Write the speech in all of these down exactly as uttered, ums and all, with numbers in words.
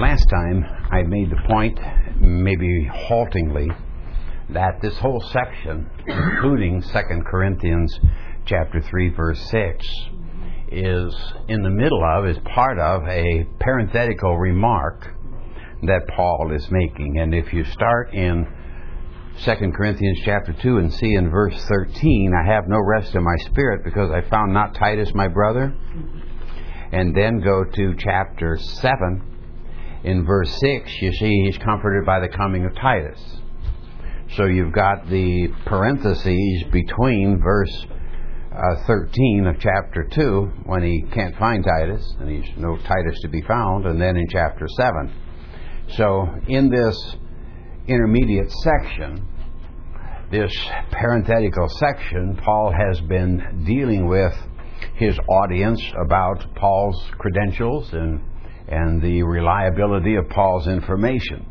Last time I made the point, maybe haltingly, that this whole section, including Second Corinthians chapter three, verse six, is in the middle of, is part of a parenthetical remark that Paul is making. And if you start in Second Corinthians chapter two and see in verse thirteen, I have no rest in my spirit because I found not Titus my brother. And then go to chapter seven. In verse six, you see he's comforted by the coming of Titus. So you've got the parentheses between verse uh, thirteen of chapter two, when he can't find Titus, and he's no Titus to be found, and then in chapter seven. So in this intermediate section, this parenthetical section, Paul has been dealing with his audience about Paul's credentials and and the reliability of Paul's information.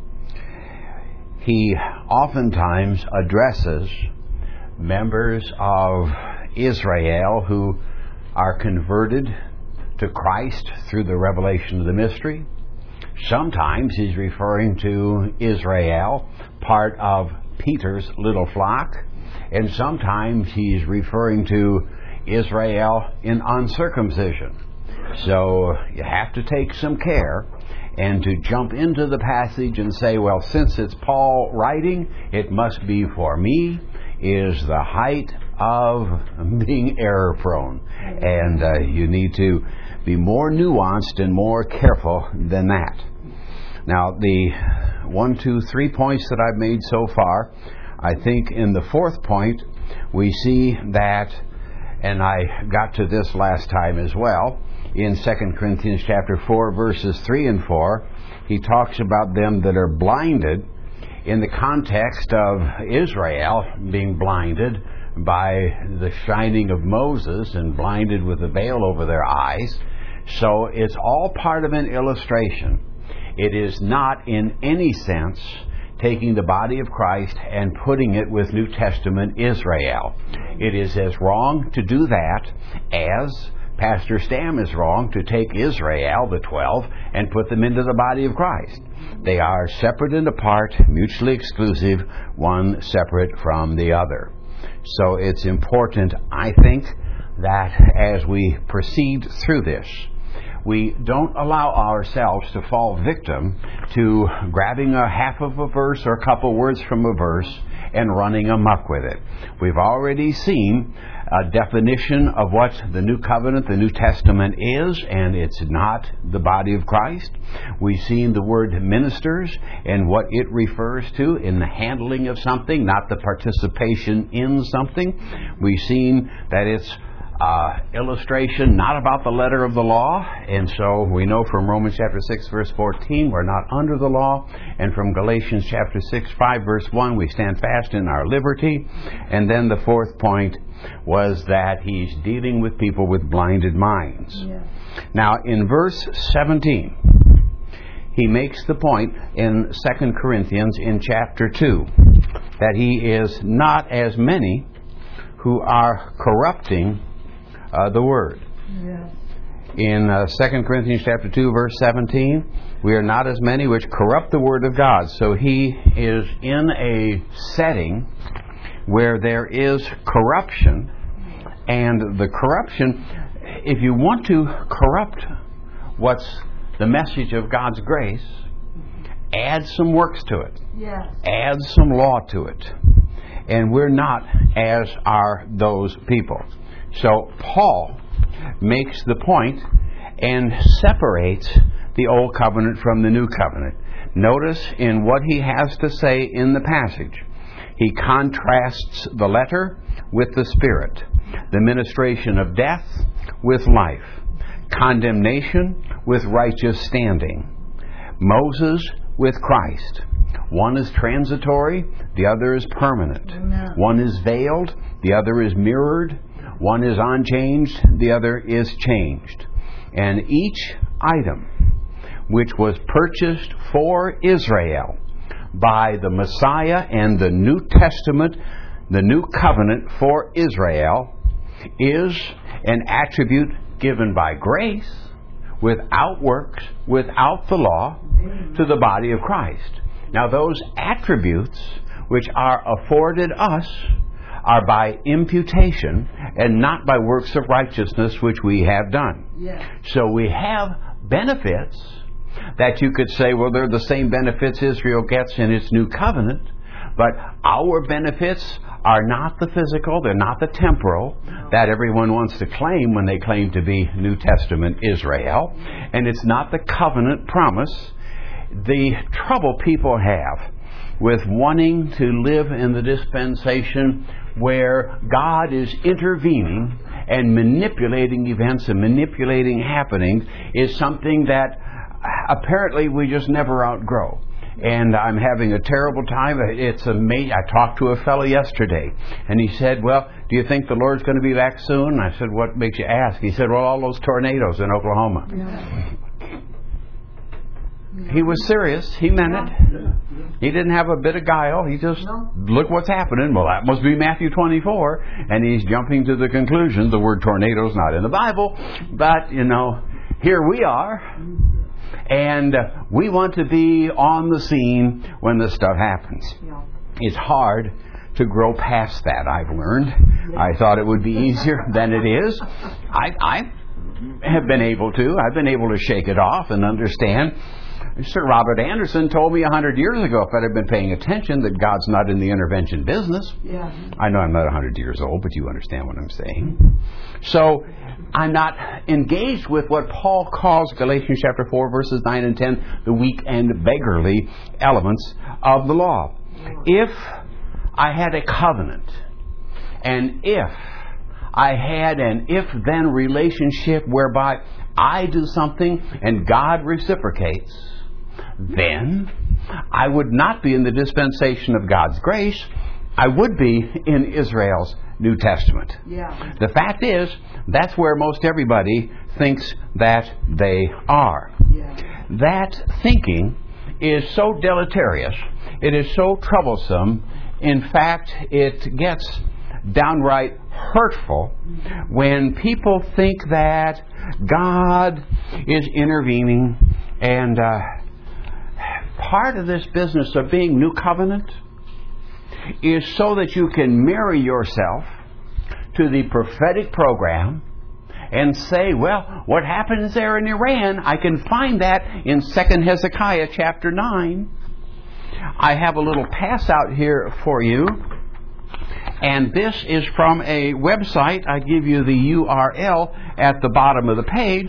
He oftentimes addresses members of Israel who are converted to Christ through the revelation of the mystery. Sometimes he's referring to Israel, part of Peter's little flock, and sometimes he's referring to Israel in uncircumcision. So you have to take some care and to jump into the passage and say, well, since it's Paul writing, it must be for me, is the height of being error prone. And uh, you need to be more nuanced and more careful than that. Now, the one, two, three points that I've made so far, I think in the fourth point, we see that, and I got to this last time as well, in Second Corinthians chapter four, verses three and four, he talks about them that are blinded in the context of Israel being blinded by the shining of Moses and blinded with a veil over their eyes. So it's all part of an illustration. It is not in any sense taking the body of Christ and putting it with New Testament Israel. It is as wrong to do that as Pastor Stam is wrong to take Israel, the twelve, and put them into the body of Christ. They are separate and apart, mutually exclusive, one separate from the other. So it's important, I think, that as we proceed through this, we don't allow ourselves to fall victim to grabbing a half of a verse or a couple words from a verse and running amok with it. We've already seen a definition of what the New Covenant, the New Testament is, and it's not the body of Christ. We've seen the word ministers and what it refers to in the handling of something, not the participation in something. We've seen that it's Uh, illustration not about the letter of the law, and so we know from Romans chapter six verse fourteen we're not under the law, and from Galatians chapter six five verse one we stand fast in our liberty. And then the fourth point was that he's dealing with people with blinded minds. Yeah. Now in verse seventeen he makes the point in Second Corinthians in chapter two that he is not as many who are corrupting Uh, the Word. Yes. In uh, Second Corinthians chapter two, verse seventeen, we are not as many which corrupt the Word of God. So he is in a setting where there is corruption, and the corruption, if you want to corrupt what's the message of God's grace, add some works to it. Yes. Add some law to it. And we're not as are those people. So Paul makes the point and separates the Old Covenant from the New Covenant. Notice in what he has to say in the passage, he contrasts the letter with the Spirit, the ministration of death with life, condemnation with righteous standing, Moses with Christ. One is transitory, the other is permanent. Amen. One is veiled, the other is mirrored. One is unchanged, the other is changed. And each item which was purchased for Israel by the Messiah and the New Testament, the New Covenant for Israel, is an attribute given by grace, without works, without the law, to the body of Christ. Now those attributes which are afforded us are by imputation and not by works of righteousness which we have done. Yes. So we have benefits that you could say, well, they're the same benefits Israel gets in its new covenant, but our benefits are not the physical, they're not the temporal that everyone wants to claim when they claim to be New Testament Israel, and it's not the covenant promise. The trouble people have with wanting to live in the dispensation where God is intervening and manipulating events and manipulating happenings is something that apparently we just never outgrow. And I'm having a terrible time. It's amazing. I talked to a fellow yesterday, and he said, well, do you think the Lord's going to be back soon? And I said, what makes you ask? He said, well, all those tornadoes in Oklahoma. Yeah. He was serious. He meant it. He didn't have a bit of guile. He just, No. look what's happening. Well, that must be Matthew twenty-four. And he's jumping to the conclusion the word tornado's not in the Bible. But, you know, here we are. And uh, we want to be on the scene when this stuff happens. Yeah. It's hard to grow past that, I've learned. I thought it would be easier than it is. I, I have been able to. I've been able to shake it off and understand. Sir Robert Anderson told me a hundred years ago, if I'd have been paying attention, that God's not in the intervention business. Yeah. I know I'm not a hundred years old, but you understand what I'm saying. So I'm not engaged with what Paul calls, Galatians chapter four, verses nine and ten, the weak and beggarly elements of the law. If I had a covenant, and if I had an if-then relationship whereby I do something and God reciprocates, then I would not be in the dispensation of God's grace. I would be in Israel's New Testament. Yeah. The fact is, that's where most everybody thinks that they are. Yeah. That thinking is so deleterious. It is so troublesome. In fact, it gets downright hurtful when people think that God is intervening. And uh, part of this business of being New Covenant is so that you can marry yourself to the prophetic program and say, well, what happens there in Iran, I can find that in Second Hezekiah chapter nine. I have a little pass out here for you. And this is from a website. I give you the U R L at the bottom of the page.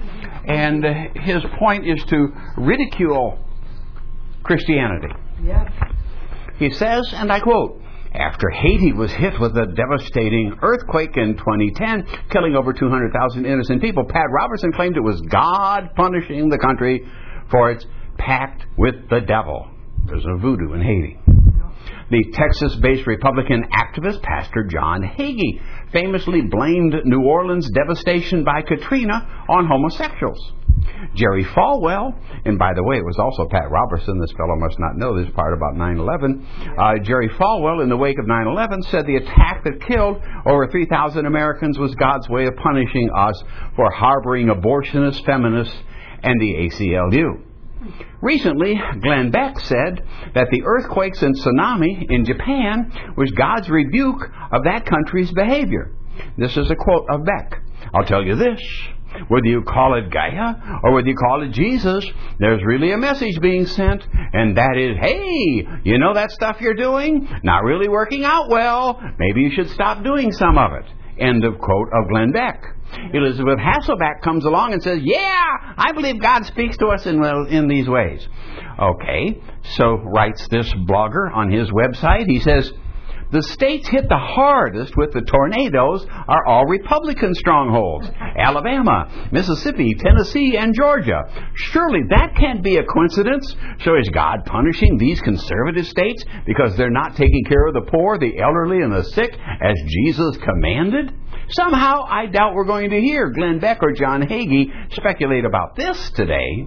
And his point is to ridicule Christianity. Yeah. He says, and I quote, after Haiti was hit with a devastating earthquake in twenty ten, killing over two hundred thousand innocent people, Pat Robertson claimed it was God punishing the country for its pact with the devil. There's a voodoo in Haiti. The Texas-based Republican activist, Pastor John Hagee, famously blamed New Orleans' devastation by Katrina on homosexuals. Jerry Falwell, and by the way, it was also Pat Robertson, this fellow must not know this part about nine eleven. Uh, Jerry Falwell, in the wake of nine eleven, said the attack that killed over three thousand Americans was God's way of punishing us for harboring abortionists, feminists, and the A C L U. Recently, Glenn Beck said that the earthquakes and tsunami in Japan was God's rebuke of that country's behavior. This is a quote of Beck. I'll tell you this, whether you call it Gaia or whether you call it Jesus, there's really a message being sent, and that is, hey, you know that stuff you're doing? Not really working out well. Maybe you should stop doing some of it. End of quote of Glenn Beck. Elizabeth Hasselbeck comes along and says, yeah, I believe God speaks to us in, in these ways. Okay, so writes this blogger on his website. He says, the states hit the hardest with the tornadoes are all Republican strongholds. Alabama, Mississippi, Tennessee, and Georgia. Surely that can't be a coincidence. So is God punishing these conservative states because they're not taking care of the poor, the elderly, and the sick as Jesus commanded? Somehow I doubt we're going to hear Glenn Beck or John Hagee speculate about this today.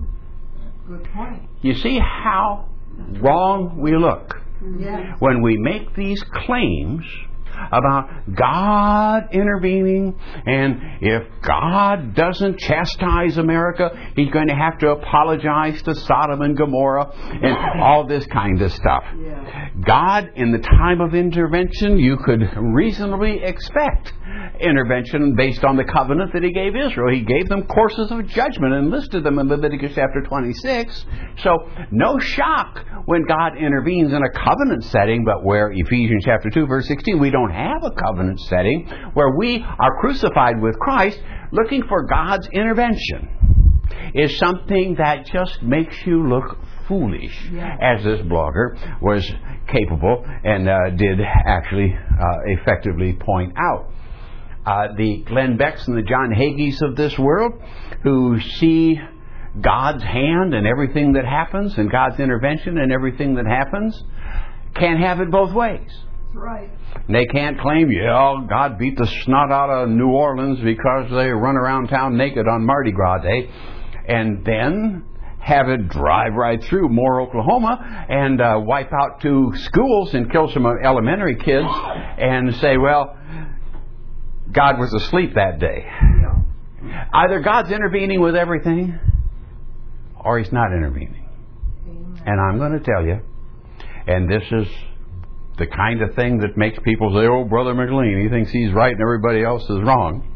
Good point. You see how wrong we look Yeah. when we make these claims about God intervening, and if God doesn't chastise America, He's going to have to apologize to Sodom and Gomorrah, and all this kind of stuff. Yeah. God, in the time of intervention, you could reasonably expect intervention based on the covenant that He gave Israel. He gave them courses of judgment and listed them in Leviticus chapter twenty-six. So no shock when God intervenes in a covenant setting, but where Ephesians chapter two verse sixteen, we don't have a covenant setting, where we are crucified with Christ, looking for God's intervention is something that just makes you look foolish, yeah. as this blogger was capable and uh, did actually uh, effectively point out. Uh, the Glenn Becks and the John Hagees of this world, who see God's hand in everything that happens and God's intervention in everything that happens, can't have it both ways. That's right. They can't claim, yeah, God beat the snot out of New Orleans because they run around town naked on Mardi Gras Day, and then have it drive right through Moore, Oklahoma, and uh, wipe out two schools and kill some elementary kids, and say, well, God was asleep that day. Yeah. Either God's intervening with everything, or He's not intervening. Amen. And I'm going to tell you, and this is the kind of thing that makes people say, oh, Brother McLean, he thinks he's right and everybody else is wrong.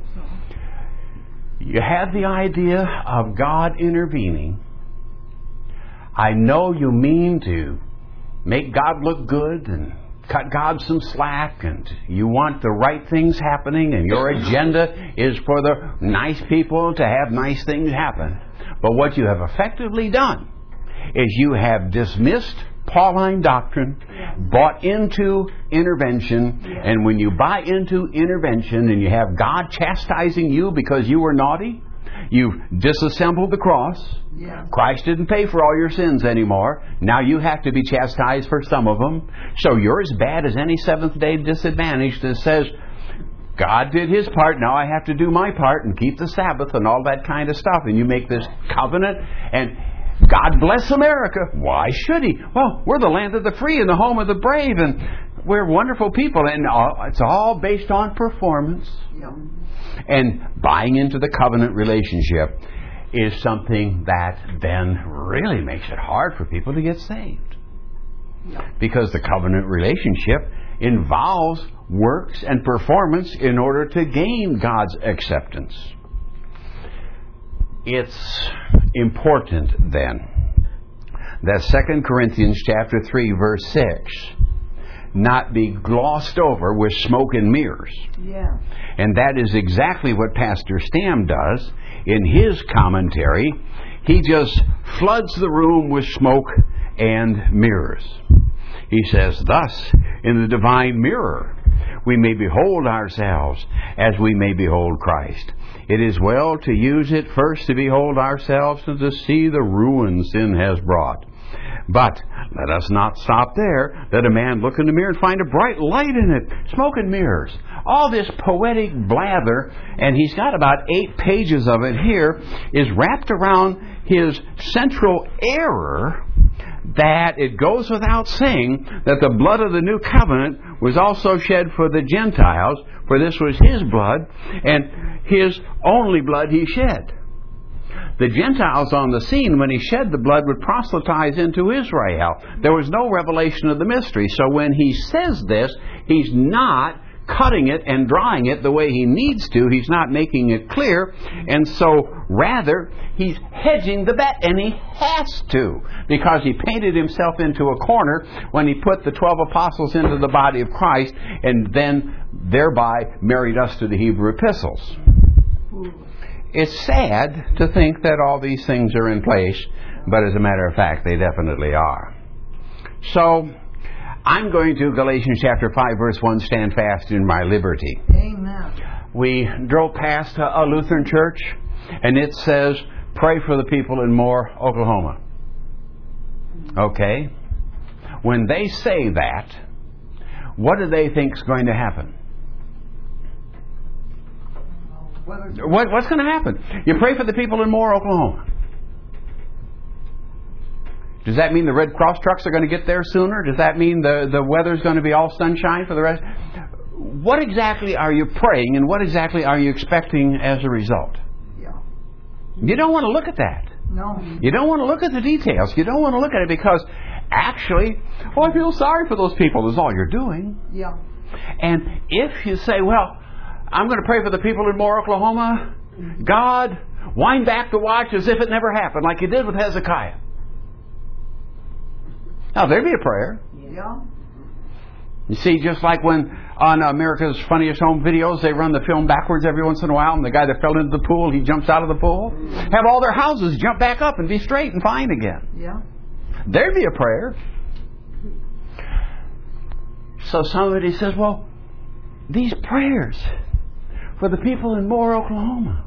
You have the idea of God intervening. I know you mean to make God look good and cut God some slack, and you want the right things happening, and your agenda is for the nice people to have nice things happen. But what you have effectively done is you have dismissed Pauline doctrine, bought into intervention, and when you buy into intervention and you have God chastising you because you were naughty, you've disassembled the cross. Yeah. Christ didn't pay for all your sins anymore. Now you have to be chastised for some of them. So you're as bad as any Seventh-day disadvantage that says, God did His part, now I have to do my part and keep the Sabbath and all that kind of stuff. And you make this covenant, and God bless America. Why should He? Well, we're the land of the free and the home of the brave, and we're wonderful people, and it's all based on performance. Yeah. And buying into the covenant relationship is something that then really makes it hard for people to get saved. Yeah. Because the covenant relationship involves works and performance in order to gain God's acceptance. It's important then that Second Corinthians chapter three verse six not be glossed over with smoke and mirrors. Yeah. And that is exactly what Pastor Stam does in his commentary. He just floods the room with smoke and mirrors. He says, thus, in the divine mirror, we may behold ourselves as we may behold Christ. It is well to use it first to behold ourselves and to see the ruin sin has brought. But let us not stop there. Let a man look in the mirror and find a bright light in it. Smoke and mirrors. All this poetic blather, and he's got about eight pages of it here, is wrapped around his central error that it goes without saying that the blood of the new covenant was also shed for the Gentiles, for this was His blood, and His only blood He shed. The Gentiles on the scene, when He shed the blood, would proselytize into Israel. There was no revelation of the mystery. So when He says this, He's not cutting it and drying it the way He needs to. He's not making it clear. And so, rather, He's hedging the bet. And He has to. Because He painted Himself into a corner when He put the twelve apostles into the body of Christ, and then thereby married us to the Hebrew epistles. It's sad to think that all these things are in place, but as a matter of fact, they definitely are. So, I'm going to Galatians chapter five, verse one, stand fast in my liberty. Amen. We drove past a Lutheran church, and it says, pray for the people in Moore, Oklahoma. Okay? When they say that, what do they think is going to happen? What, what's going to happen? You pray for the people in Moore, Oklahoma. Does that mean the Red Cross trucks are going to get there sooner? Does that mean the, the weather's going to be all sunshine for the rest? what exactly are you praying and what exactly are you expecting as a result? Yeah. You don't want to look at that. No. You don't want to look at the details. You don't want to look at it because actually, oh, I feel sorry for those people is all you're doing. Yeah. And if you say, well, I'm going to pray for the people in Moore, Oklahoma, God, wind back the watch as if it never happened, like you did with Hezekiah. Now, there'd be a prayer. Yeah. You see, just like when on America's Funniest Home Videos, they run the film backwards every once in a while, and the guy that fell into the pool, he jumps out of the pool. Have all their houses jump back up and be straight and fine again. Yeah. There'd be a prayer. So somebody says, well, these prayers for the people in Moore, Oklahoma,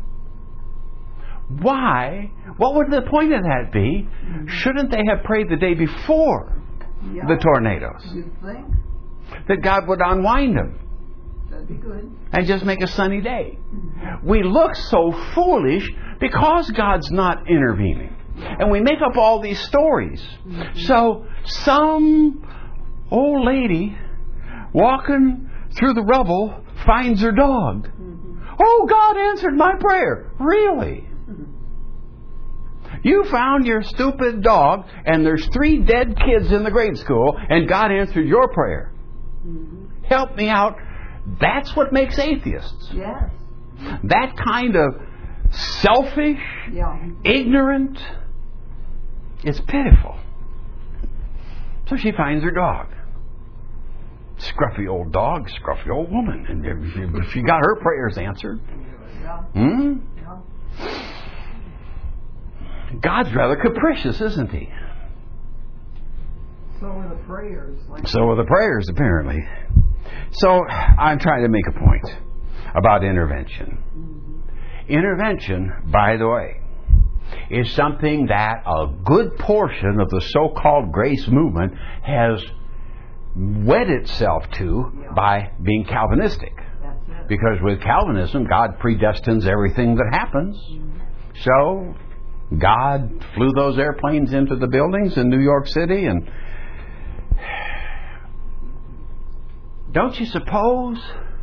why? What would the point of that be? Shouldn't they have prayed the day before Yeah. the tornadoes? You'd think That God would unwind them that'd be good. and just make a sunny day. We look so foolish because God's not intervening. And we make up all these stories. So some old lady walking through the rubble finds her dog. Oh, God answered my prayer. Really? You found your stupid dog and there's three dead kids in the grade school and God answered your prayer. Help me out. That's what makes atheists. Yes. That kind of selfish, Yeah. ignorant, it's pitiful. So she finds her dog. Scruffy old dog, scruffy old woman. And she got her prayers answered. Yeah. Hmm? Yeah. God's rather capricious, isn't he? So are the prayers. Like So are the prayers, apparently. So I'm trying to make a point about intervention. Intervention, by the way, is something that a good portion of the so-called grace movement has wed itself to by being Calvinistic. That's it. Because with Calvinism, God predestines everything that happens. So God flew those airplanes into the buildings in New York City, and don't you suppose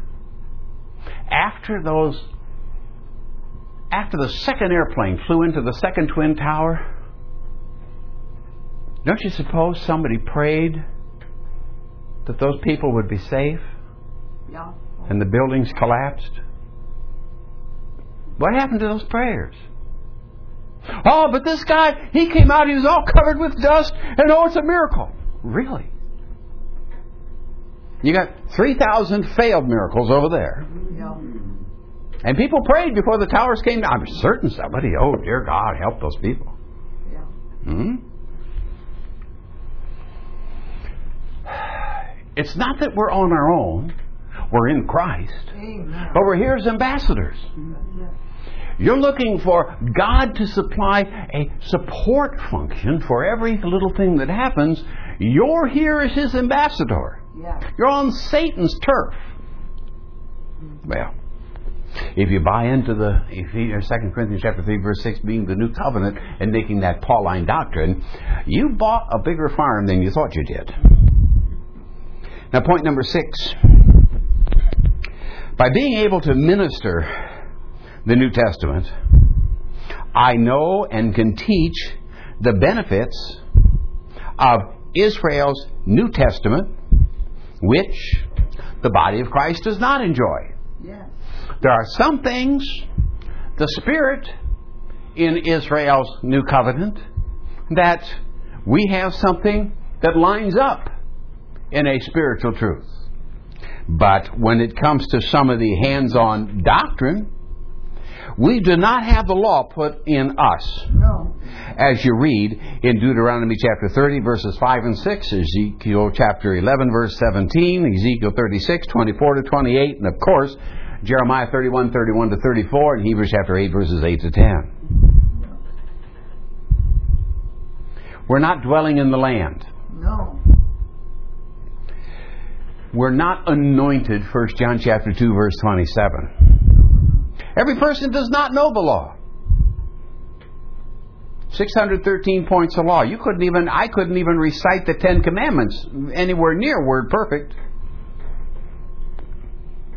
after those after the second airplane flew into the second Twin Tower, don't you suppose somebody prayed that those people would be safe Yeah. and the buildings collapsed? What happened to those prayers? Oh, but this guy, he came out, he was all covered with dust, and oh, it's a miracle. Really? You got three thousand failed miracles over there. Yeah. And people prayed before the towers came down. I'm certain somebody, oh, dear God, help those people. Yeah. Hmm? It's not that we're on our own. We're in Christ. Amen. But we're here as ambassadors. That's it. You're looking for God to supply a support function for every little thing that happens. You're here as His ambassador. Yeah. You're on Satan's turf. Well, if you buy into the Second Corinthians chapter three, verse six being the new covenant and making that Pauline doctrine, you bought a bigger farm than you thought you did. Now, point number six. By being able to minister the New Testament, I know and can teach the benefits of Israel's New Testament, which the body of Christ does not enjoy. Yes. There are some things, the Spirit in Israel's New Covenant, that we have something that lines up in a spiritual truth. But when it comes to some of the hands-on doctrine, we do not have the law put in us. No. As you read in Deuteronomy chapter thirty, verses five and six, Ezekiel chapter eleven, verse seventeen, Ezekiel thirty-six, twenty-four to twenty-eight, and of course, Jeremiah thirty-one, thirty-one to thirty-four, and Hebrews chapter eight, verses eight to ten. We're not dwelling in the land. No. We're not anointed, First John chapter two, verse twenty-seven. Every person does not know the law. six hundred thirteen points of law. You couldn't even, I couldn't even recite the Ten Commandments anywhere near word perfect.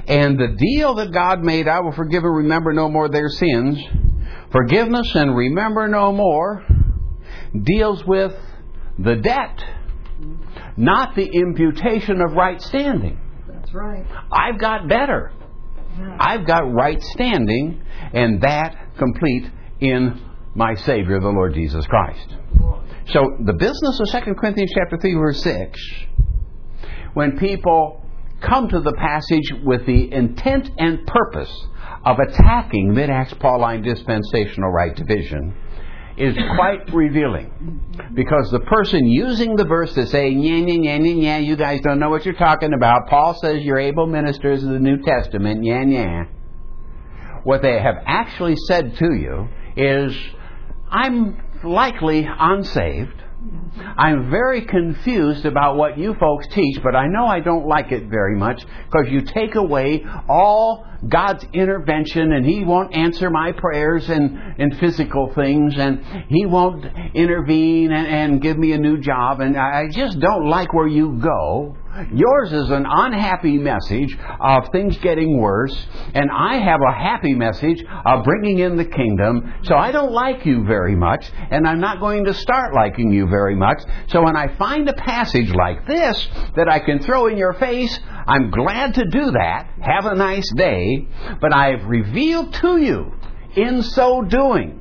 And the deal that God made, I will forgive and remember no more their sins. Forgiveness and remember no more deals with the debt, not the imputation of right standing. That's right. I've got better. I've got right standing, and that complete in my Savior, the Lord Jesus Christ. So the business of Second Corinthians chapter three, verse six, when people come to the passage with the intent and purpose of attacking mid-Acts Pauline dispensational right division, is quite revealing. Because the person using the verse to say, yeah, yeah, yeah, yeah, you guys don't know what you're talking about. Paul says you're able ministers of the New Testament, yeah, yeah. What they have actually said to you is, I'm likely unsaved. I'm very confused about what you folks teach, but I know I don't like it very much because you take away all God's intervention, and He won't answer my prayers and, and physical things, and He won't intervene and, and give me a new job, and I just don't like where you go. Yours is an unhappy message of things getting worse, and I have a happy message of bringing in the kingdom. So I don't like you very much, and I'm not going to start liking you very much. So when I find a passage like this that I can throw in your face, I'm glad to do that. Have a nice day. But I've revealed to you in so doing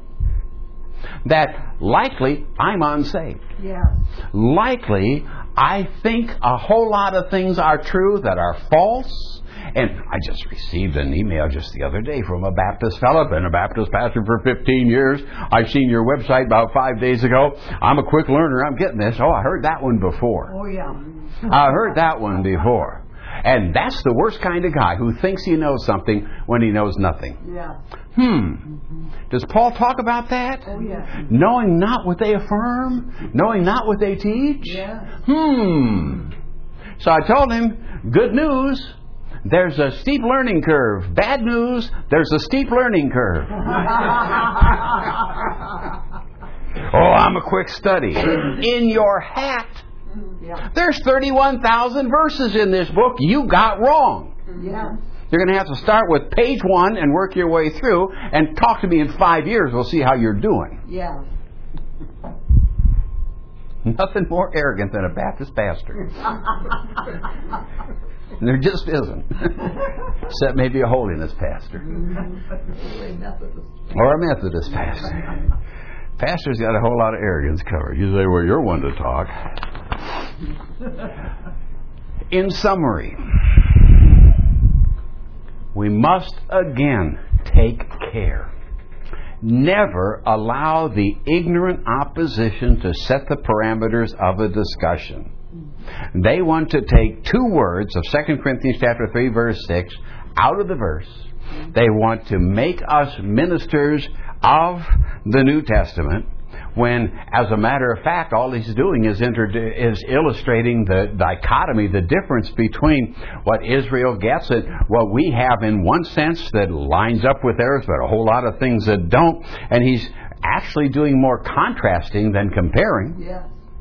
that likely I'm unsaved. Yes. Likely I think a whole lot of things are true that are false. And I just received an email just the other day from a Baptist fellow, been a Baptist pastor for fifteen years. I've seen your website about five days ago. I'm a quick learner. I'm getting this. Oh, I heard that one before. Oh, yeah. I heard that one before. And that's the worst kind of guy, who thinks he knows something when he knows nothing. Yeah. Hmm. Does Paul talk about that? Oh, yeah. Knowing not what they affirm? Knowing not what they teach? Yes. Hmm. So I told him, good news, there's a steep learning curve. Bad news, there's a steep learning curve. Oh, I'm a quick study. In your hat. Yeah. There's thirty-one thousand verses in this book you got wrong. Yes. You're going to have to start with page one and work your way through, and talk to me in five years. We'll see how you're doing. Yes. Nothing more arrogant than a Baptist pastor. There just isn't. Except maybe a holiness pastor. Or a Methodist pastor. Pastor's got a whole lot of arrogance covered. You say, well, you're one to talk. In summary, we must again take care. Never allow the ignorant opposition to set the parameters of a discussion. They want to take two words of Second Corinthians chapter three, verse six, out of the verse. They want to make us ministers of the New Testament, when, as a matter of fact, all he's doing is, inter- is illustrating the dichotomy, the difference between what Israel gets and what we have in one sense that lines up with theirs, but a whole lot of things that don't. And he's actually doing more contrasting than comparing. Yes.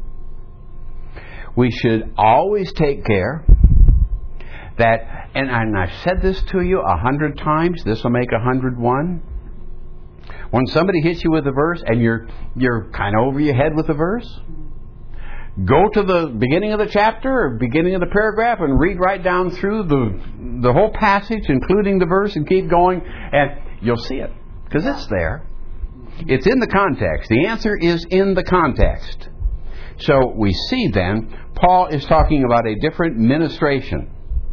We should always take care that, and, and I've said this to you a hundred times, this will make a hundred one. When somebody hits you with a verse and you're you're kind of over your head with the verse, go to the beginning of the chapter or beginning of the paragraph and read right down through the the whole passage, including the verse, and keep going, and you'll see it, because it's there. It's in the context. The answer is in the context. So we see then, Paul is talking about a different ministration.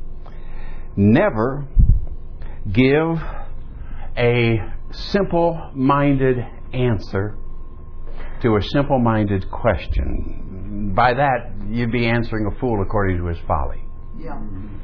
Never give a simple-minded answer to a simple-minded question. By that, you'd be answering a fool according to his folly. Yeah.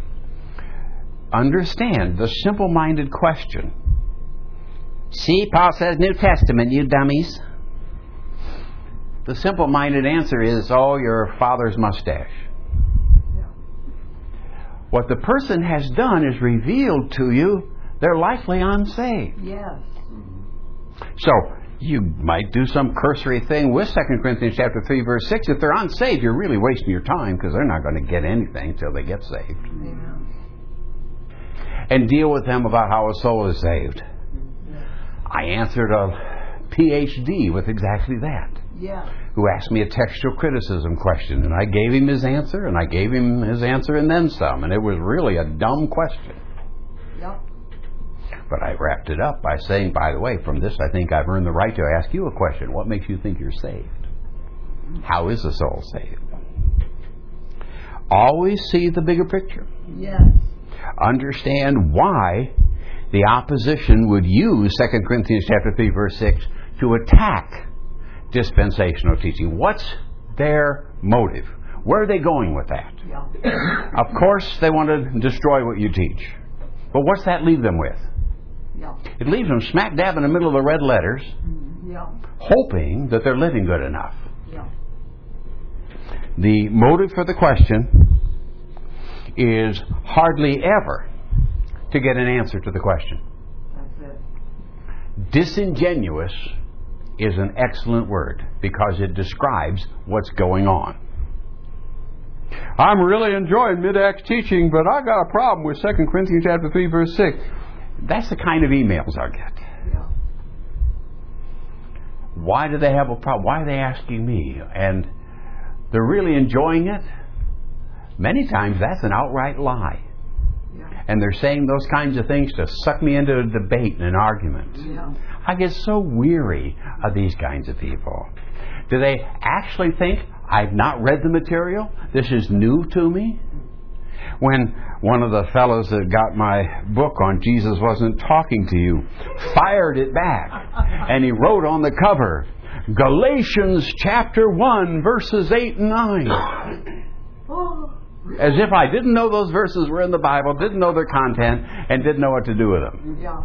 Understand the simple-minded question. See, Paul says New Testament, you dummies. The simple-minded answer is, oh, your father's mustache. Yeah. What the person has done is revealed to you they're likely unsaved. Yes. So, you might do some cursory thing with Second Corinthians chapter three, verse six. If they're unsaved, you're really wasting your time, because they're not going to get anything until they get saved. Amen. and deal with them about how a soul is saved. I answered a P H D with exactly that, Yeah. who asked me a textual criticism question, and I gave him his answer, and I gave him his answer and then some, and it was really a dumb question. Yep. But I wrapped it up by saying, by the way, from this I think I've earned the right to ask you a question. What makes you think you're saved? How is the soul saved? Always see the bigger picture. Yes. Understand why the opposition would use Second Corinthians chapter three, verse six to attack dispensational teaching. What's their motive? Where are they going with that? Yeah. Of course, they want to destroy what you teach. But what's that leave them with? Yeah. It leaves them smack dab in the middle of the red letters, Yeah. hoping that they're living good enough. Yeah. The motive for the question is hardly ever to get an answer to the question. That's it. Disingenuous is an excellent word because it describes what's going on. I'm really enjoying mid-Acts teaching, but I got a problem with Second Corinthians chapter three, verse six. That's the kind of emails I get. Yeah. Why do they have a problem? Why are they asking me? And they're really enjoying it? Many times that's an outright lie. Yeah. And they're saying those kinds of things to suck me into a debate and an argument. Yeah. I get so weary of these kinds of people. Do they actually think I've not read the material? This is new to me? When one of the fellows that got my book on Jesus Wasn't Talking to You fired it back, and he wrote on the cover, Galatians chapter one, verses eight and nine. Oh, really? As if I didn't know those verses were in the Bible, didn't know their content, and didn't know what to do with them. Yeah.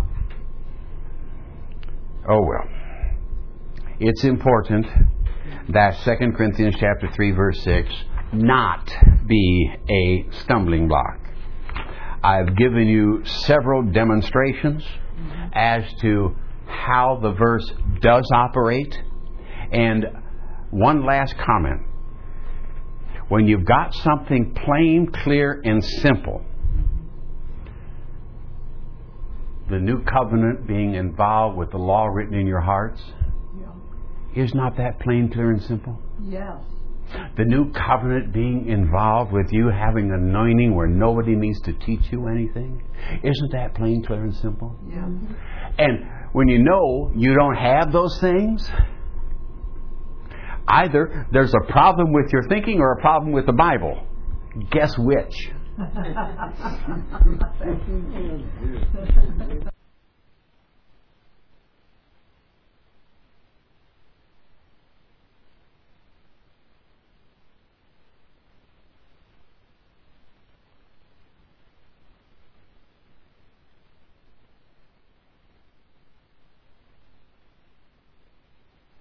Oh well. It's important that Second Corinthians chapter three, verse six not be a stumbling block. I've given you several demonstrations as to how the verse does operate. And one last comment. When you've got something plain, clear, and simple, the new covenant being involved with the law written in your hearts, Yeah. is not that plain, clear, and simple? Yes. The new covenant being involved with you having anointing where nobody needs to teach you anything, isn't that plain, clear, and simple? Yeah. And when you know you don't have those things, either there's a problem with your thinking or a problem with the Bible. Guess which?